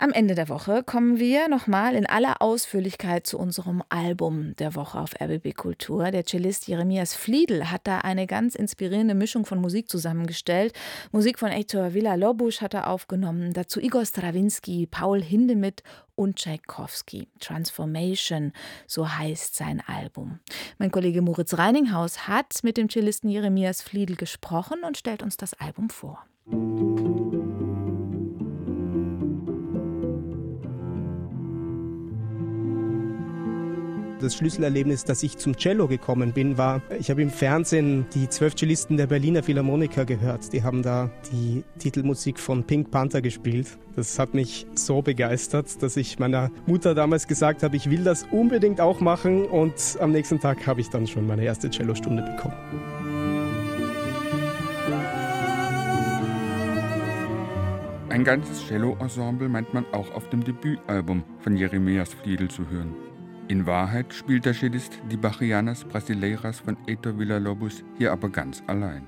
Am Ende der Woche kommen wir nochmal in aller Ausführlichkeit zu unserem Album der Woche auf RBB Kultur. Der Cellist Jeremias Fliedl hat da eine ganz inspirierende Mischung von Musik zusammengestellt. Musik von Heitor Villa-Lobos hat er aufgenommen, dazu Igor Strawinsky, Paul Hindemith und Tschaikowski. Transformation, so heißt sein Album. Mein Kollege Moritz Reininghaus hat mit dem Cellisten Jeremias Fliedl gesprochen und stellt uns das Album vor. Das Schlüsselerlebnis, dass ich zum Cello gekommen bin, war, ich habe im Fernsehen die 12 Cellisten der Berliner Philharmoniker gehört. Die haben da die Titelmusik von Pink Panther gespielt. Das hat mich so begeistert, dass ich meiner Mutter damals gesagt habe, ich will das unbedingt auch machen. Und am nächsten Tag habe ich dann schon meine erste Cellostunde bekommen. Ein ganzes Cello-Ensemble meint man auch auf dem Debütalbum von Jeremias Fliedl zu hören. In Wahrheit spielt der Cellist die Bachianas Brasileiras von Heitor Villa-Lobos hier aber ganz allein.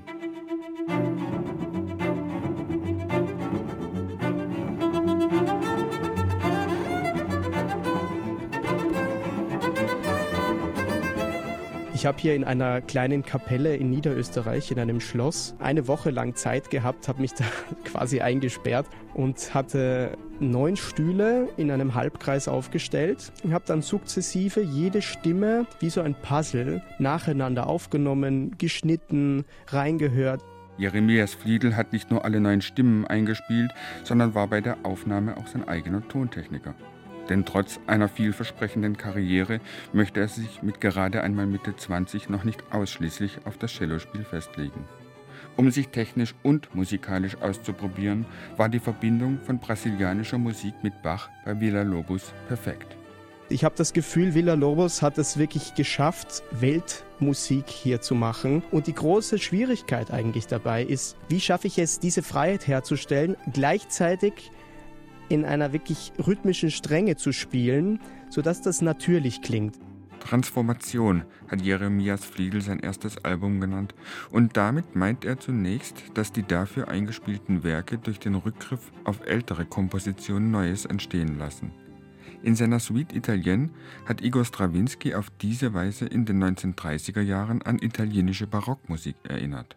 Ich habe hier in einer kleinen Kapelle in Niederösterreich, in einem Schloss, eine Woche lang Zeit gehabt, habe mich da quasi eingesperrt und hatte 9 Stühle in einem Halbkreis aufgestellt und habe dann sukzessive jede Stimme wie so ein Puzzle nacheinander aufgenommen, geschnitten, reingehört. Jeremias Fliedl hat nicht nur alle 9 Stimmen eingespielt, sondern war bei der Aufnahme auch sein eigener Tontechniker. Denn trotz einer vielversprechenden Karriere möchte er sich mit gerade einmal Mitte 20 noch nicht ausschließlich auf das Cellospiel festlegen. Um sich technisch und musikalisch auszuprobieren, war die Verbindung von brasilianischer Musik mit Bach bei Villa-Lobos perfekt. Ich habe das Gefühl, Villa-Lobos hat es wirklich geschafft, Weltmusik hier zu machen. Und die große Schwierigkeit eigentlich dabei ist, wie schaffe ich es, diese Freiheit herzustellen, gleichzeitig in einer wirklich rhythmischen Strenge zu spielen, sodass das natürlich klingt. Transformation hat Jeremias Fliedl sein erstes Album genannt und damit meint er zunächst, dass die dafür eingespielten Werke durch den Rückgriff auf ältere Kompositionen Neues entstehen lassen. In seiner Suite Italienne hat Igor Strawinsky auf diese Weise in den 1930er Jahren an italienische Barockmusik erinnert.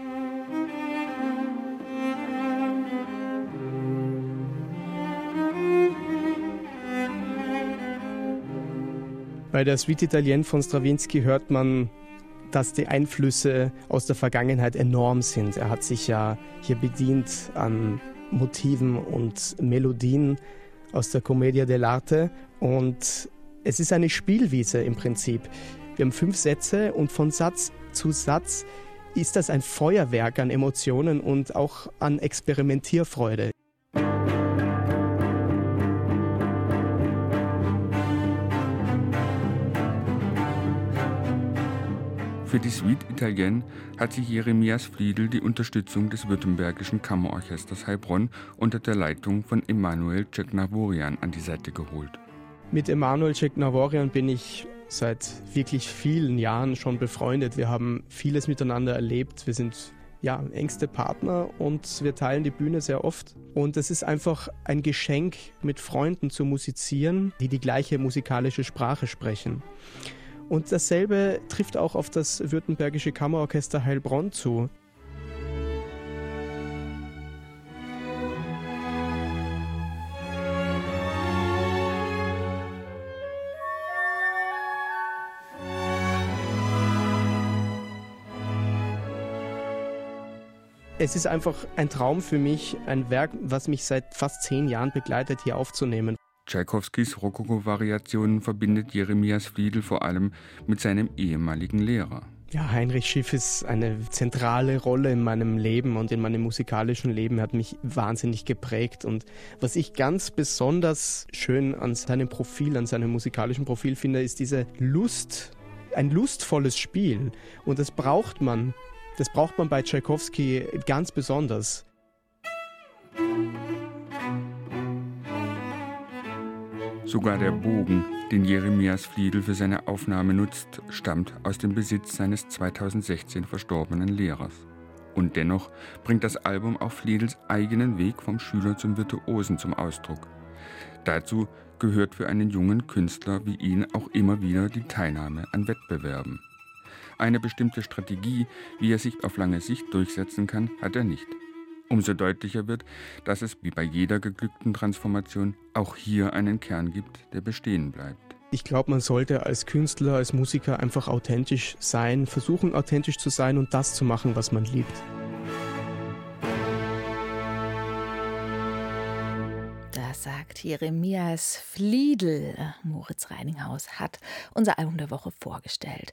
Bei der Suite Italienne von Strawinsky hört man, dass die Einflüsse aus der Vergangenheit enorm sind. Er hat sich ja hier bedient an Motiven und Melodien aus der Commedia dell'arte und es ist eine Spielwiese im Prinzip. Wir haben 5 Sätze und von Satz zu Satz ist das ein Feuerwerk an Emotionen und auch an Experimentierfreude. Für die Suite Italienne hat sich Jeremias Fliedl die Unterstützung des Württembergischen Kammerorchesters Heilbronn unter der Leitung von Emanuel Ceknavorian an die Seite geholt. Mit Emanuel Ceknavorian bin ich seit wirklich vielen Jahren schon befreundet. Wir haben vieles miteinander erlebt. Wir sind engste Partner und wir teilen die Bühne sehr oft. Und es ist einfach ein Geschenk, mit Freunden zu musizieren, die die gleiche musikalische Sprache sprechen. Und dasselbe trifft auch auf das Württembergische Kammerorchester Heilbronn zu. Es ist einfach ein Traum für mich, ein Werk, was mich seit fast 10 Jahren begleitet, hier aufzunehmen. Tschaikowskis Rokoko-Variationen verbindet Jeremias Fliedl vor allem mit seinem ehemaligen Lehrer. Ja, Heinrich Schiff ist eine zentrale Rolle in meinem Leben und in meinem musikalischen Leben. Er hat mich wahnsinnig geprägt. Und was ich ganz besonders schön an seinem Profil, an seinem musikalischen Profil finde, ist diese Lust, ein lustvolles Spiel. Und das braucht man. Das braucht man bei Tschaikowski ganz besonders. Sogar der Bogen, den Jeremias Fliedl für seine Aufnahme nutzt, stammt aus dem Besitz seines 2016 verstorbenen Lehrers. Und dennoch bringt das Album auch Fliedls eigenen Weg vom Schüler zum Virtuosen zum Ausdruck. Dazu gehört für einen jungen Künstler wie ihn auch immer wieder die Teilnahme an Wettbewerben. Eine bestimmte Strategie, wie er sich auf lange Sicht durchsetzen kann, hat er nicht. Umso deutlicher wird, dass es wie bei jeder geglückten Transformation auch hier einen Kern gibt, der bestehen bleibt. Ich glaube, man sollte als Künstler, als Musiker einfach authentisch sein, versuchen authentisch zu sein und das zu machen, was man liebt. Das sagt Jeremias Fliedl. Moritz Reininghaus hat unser Album der Woche vorgestellt.